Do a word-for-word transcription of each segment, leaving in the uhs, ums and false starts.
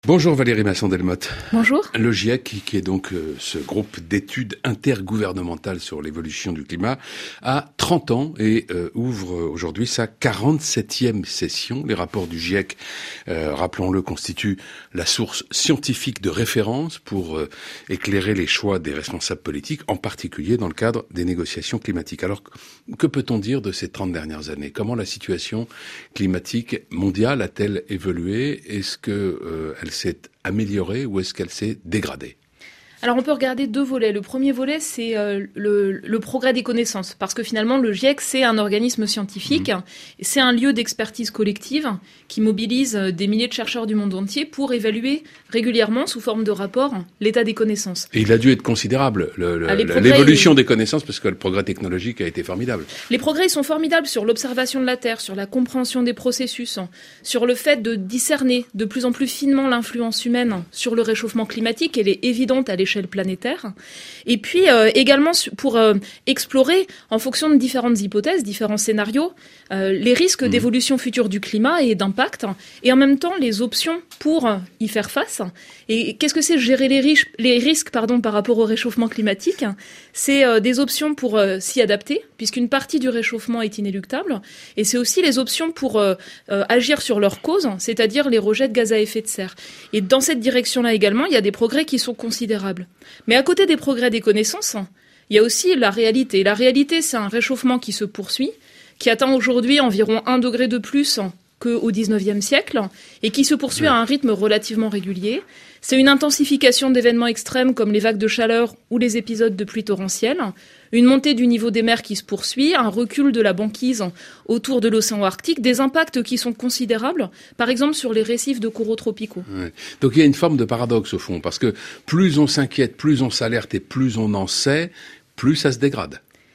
Bonjour Valérie Masson-Delmotte. Bonjour. Le GIEC, qui est donc euh, ce groupe d'études intergouvernementales sur l'évolution du climat, a trente ans et euh, ouvre aujourd'hui sa quarante-septième session. Les rapports du GIEC, euh, rappelons-le, constituent la source scientifique de référence pour euh, éclairer les choix des responsables politiques, en particulier dans le cadre des négociations climatiques. Alors, que peut-on dire de ces trente dernières années? Comment la situation climatique mondiale a-t-elle évolué? Est-ce que euh, elle s'est améliorée ou est-ce qu'elle s'est dégradée? Alors on peut regarder deux volets. Le premier volet, c'est euh, le, le progrès des connaissances, parce que finalement le GIEC, c'est un organisme scientifique, mmh. c'est un lieu d'expertise collective qui mobilise des milliers de chercheurs du monde entier pour évaluer régulièrement, sous forme de rapport, l'état des connaissances. Et il a dû être considérable, le, le, ah, l'évolution ils... des connaissances, parce que le progrès technologique a été formidable. Les progrès ils sont formidables sur l'observation de la Terre, sur la compréhension des processus, sur le fait de discerner de plus en plus finement l'influence humaine sur le réchauffement climatique. Elle est évidente à l'échelle planétaire, et puis euh, également pour euh, explorer, en fonction de différentes hypothèses, différents scénarios, euh, les risques mmh. d'évolution future du climat et d'impact, et en même temps les options pour euh, y faire face. Et qu'est-ce que c'est gérer les, riches, les risques pardon, par rapport au réchauffement climatique? C'est euh, des options pour euh, s'y adapter, puisqu'une partie du réchauffement est inéluctable, et c'est aussi les options pour euh, euh, agir sur leur cause, c'est-à-dire les rejets de gaz à effet de serre. Et dans cette direction-là également, il y a des progrès qui sont considérables. Mais à côté des progrès des connaissances, il y a aussi la réalité. La réalité, c'est un réchauffement qui se poursuit, qui atteint aujourd'hui environ un degré de plus qu'au dix-neuvième siècle, et qui se poursuit à un rythme relativement régulier. C'est une intensification d'événements extrêmes comme les vagues de chaleur ou les épisodes de pluie torrentielle, une montée du niveau des mers qui se poursuit, un recul de la banquise autour de l'océan Arctique, des impacts qui sont considérables, par exemple sur les récifs de coraux tropicaux. Ouais. Donc il y a une forme de paradoxe au fond, parce que plus on s'inquiète, plus on s'alerte et plus on en sait, plus ça se dégrade.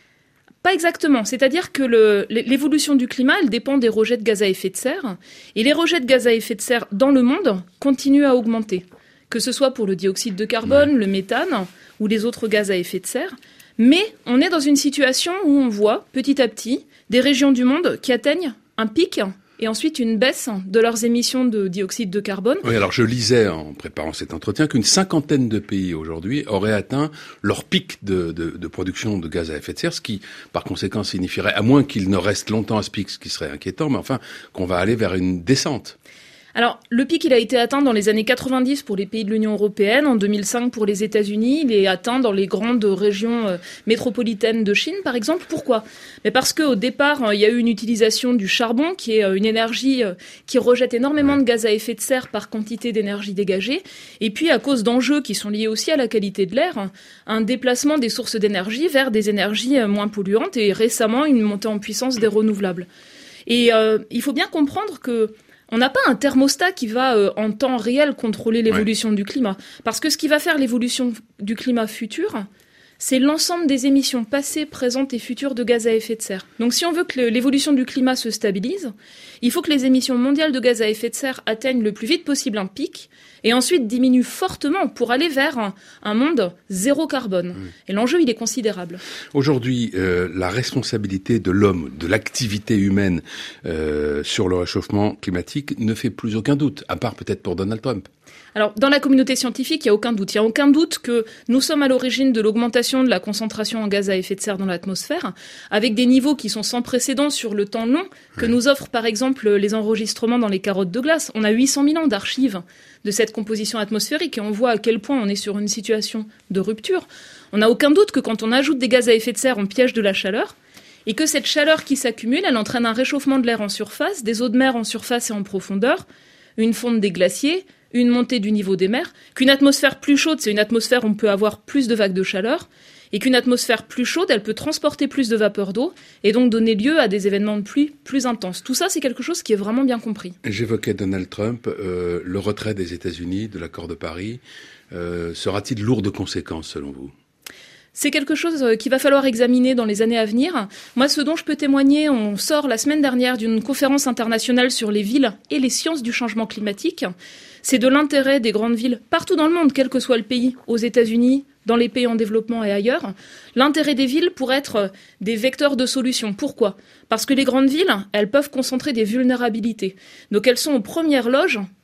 Pas exactement. C'est-à-dire que le, l'évolution du climat, elle dépend des rejets de gaz à effet de serre. Et les rejets de gaz à effet de serre dans le monde continuent à augmenter. Que ce soit pour le dioxyde de carbone, ouais. le méthane ou les autres gaz à effet de serre. Mais on est dans une situation où on voit petit à petit des régions du monde qui atteignent un pic et ensuite une baisse de leurs émissions de dioxyde de carbone. Oui, alors je lisais en préparant cet entretien qu'une cinquantaine de pays aujourd'hui auraient atteint leur pic de, de, de production de gaz à effet de serre, ce qui, par conséquent, signifierait, à moins qu'il ne reste longtemps à ce pic, ce qui serait inquiétant, mais enfin, qu'on va aller vers une descente. Alors, le pic, il a été atteint dans les années quatre-vingt-dix pour les pays de l'Union européenne, en deux mille cinq pour les États-Unis, il est atteint dans les grandes régions euh, métropolitaines de Chine, par exemple. Pourquoi ? Mais parce qu'au départ, euh, il y a eu une utilisation du charbon, qui est euh, une énergie euh, qui rejette énormément de gaz à effet de serre par quantité d'énergie dégagée. Et puis, à cause d'enjeux qui sont liés aussi à la qualité de l'air, un déplacement des sources d'énergie vers des énergies euh, moins polluantes et récemment une montée en puissance des renouvelables. Et euh, il faut bien comprendre que on n'a pas un thermostat qui va, euh, en temps réel, contrôler l'évolution ouais. du climat. Parce que ce qui va faire l'évolution du climat futur, c'est l'ensemble des émissions passées, présentes et futures de gaz à effet de serre. Donc si on veut que l'évolution du climat se stabilise, il faut que les émissions mondiales de gaz à effet de serre atteignent le plus vite possible un pic et ensuite diminuent fortement pour aller vers un, un monde zéro carbone. Mmh. Et l'enjeu, il est considérable. Aujourd'hui, euh, la responsabilité de l'homme, de l'activité humaine euh, sur le réchauffement climatique ne fait plus aucun doute, à part peut-être pour Donald Trump. Alors, dans la communauté scientifique, il n'y a aucun doute. Il n'y a aucun doute que nous sommes à l'origine de l'augmentation de la concentration en gaz à effet de serre dans l'atmosphère, avec des niveaux qui sont sans précédent sur le temps long, que nous offrent par exemple les enregistrements dans les carottes de glace. On a huit cent mille ans d'archives de cette composition atmosphérique et on voit à quel point on est sur une situation de rupture. On n'a aucun doute que quand on ajoute des gaz à effet de serre, on piège de la chaleur, et que cette chaleur qui s'accumule, elle entraîne un réchauffement de l'air en surface, des eaux de mer en surface et en profondeur, une fonte des glaciers, une montée du niveau des mers, qu'une atmosphère plus chaude, c'est une atmosphère où on peut avoir plus de vagues de chaleur, et qu'une atmosphère plus chaude, elle peut transporter plus de vapeur d'eau, et donc donner lieu à des événements de pluie plus intenses. Tout ça, c'est quelque chose qui est vraiment bien compris. J'évoquais Donald Trump, euh, le retrait des États-Unis de l'accord de Paris, euh, sera-t-il lourd de conséquences selon vous ? C'est quelque chose qu'il va falloir examiner dans les années à venir. Moi, ce dont je peux témoigner, on sort la semaine dernière d'une conférence internationale sur les villes et les sciences du changement climatique. C'est de l'intérêt des grandes villes partout dans le monde, quel que soit le pays, aux États-Unis, dans les pays en développement et ailleurs. L'intérêt des villes pour être des vecteurs de solutions. Pourquoi ? Parce que les grandes villes, elles peuvent concentrer des vulnérabilités. Donc elles sont aux premières loges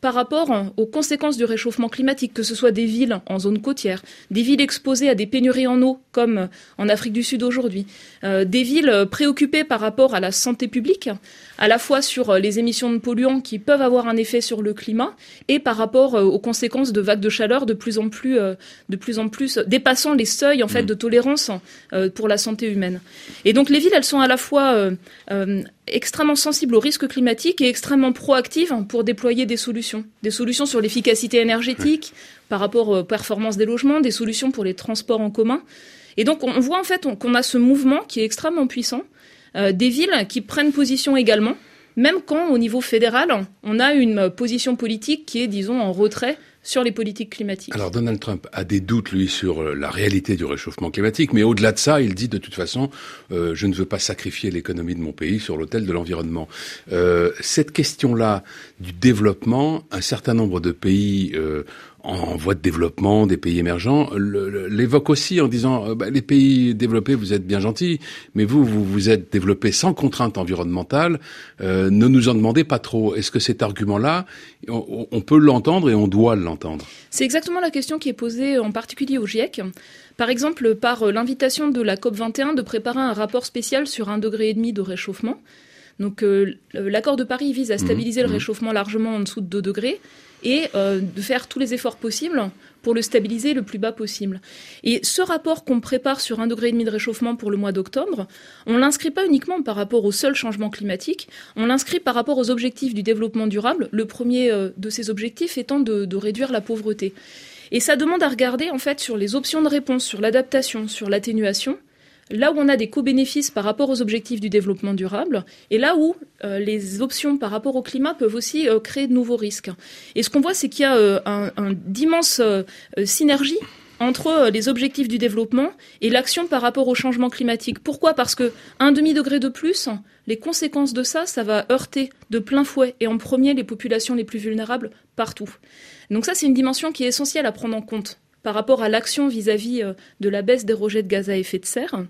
par rapport aux conséquences du réchauffement climatique, que ce soit des villes en zone côtière, des villes exposées à des pénuries en eau, comme en Afrique du Sud aujourd'hui, euh, des villes préoccupées par rapport à la santé publique, à la fois sur les émissions de polluants qui peuvent avoir un effet sur le climat, et par rapport aux conséquences de vagues de chaleur de plus en plus, de plus en plus dépassant les seuils en fait de tolérance euh, pour la santé humaine. Et donc les villes, elles sont à la fois euh, euh, extrêmement sensibles aux risques climatiques et extrêmement proactives pour déployer des solutions. Des solutions sur l'efficacité énergétique, par rapport aux performances des logements, des solutions pour les transports en commun. Et donc on voit en fait qu'on a ce mouvement qui est extrêmement puissant, euh, des villes qui prennent position également, même quand au niveau fédéral, on a une position politique qui est, disons, en retrait sur les politiques climatiques. Alors Donald Trump a des doutes, lui, sur la réalité du réchauffement climatique, mais au-delà de ça, il dit de toute façon, euh, je ne veux pas sacrifier l'économie de mon pays sur l'autel de l'environnement. Euh, cette question-là du développement, un certain nombre de pays euh, en voie de développement, des pays émergents, l'évoquent aussi en disant euh, bah, les pays développés, vous êtes bien gentils, mais vous, vous vous êtes développés sans contrainte environnementale, euh, ne nous en demandez pas trop. Est-ce que cet argument-là, on, on peut l'entendre et on doit l'entendre? C'est exactement la question qui est posée en particulier au GIEC. Par exemple, par l'invitation de la COP vingt et un de préparer un rapport spécial sur un degré et demi de réchauffement. Donc euh, l'accord de Paris vise à stabiliser mmh, le mmh. réchauffement largement en dessous de deux degrés et euh, de faire tous les efforts possibles pour le stabiliser le plus bas possible. Et ce rapport qu'on prépare sur un degré et demi de réchauffement pour le mois d'octobre, on l'inscrit pas uniquement par rapport au seul changement climatique, on l'inscrit par rapport aux objectifs du développement durable, le premier euh, de ces objectifs étant de, de réduire la pauvreté. Et ça demande à regarder en fait sur les options de réponse, sur l'adaptation, sur l'atténuation, là où on a des co-bénéfices par rapport aux objectifs du développement durable, et là où euh, les options par rapport au climat peuvent aussi euh, créer de nouveaux risques. Et ce qu'on voit, c'est qu'il y a euh, un, un d'immenses euh, synergies entre euh, les objectifs du développement et l'action par rapport au changement climatique. Pourquoi ? Parce que un demi-degré de plus, les conséquences de ça, ça va heurter de plein fouet, et en premier les populations les plus vulnérables partout. Donc ça, c'est une dimension qui est essentielle à prendre en compte par rapport à l'action vis-à-vis euh, de la baisse des rejets de gaz à effet de serre.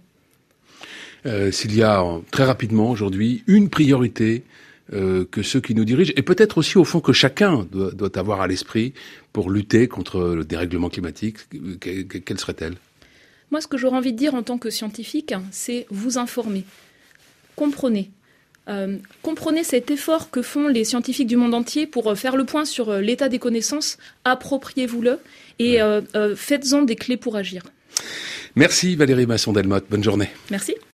Euh, s'il y a très rapidement aujourd'hui une priorité euh, que ceux qui nous dirigent, et peut-être aussi au fond que chacun doit, doit avoir à l'esprit pour lutter contre le dérèglement climatique, quelle serait-elle ? Moi, ce que j'aurais envie de dire en tant que scientifique, c'est vous informer, comprenez. Euh, comprenez cet effort que font les scientifiques du monde entier pour faire le point sur l'état des connaissances, appropriez-vous-le et euh, euh, faites-en des clés pour agir. Merci Valérie Masson-Delmotte, bonne journée. Merci.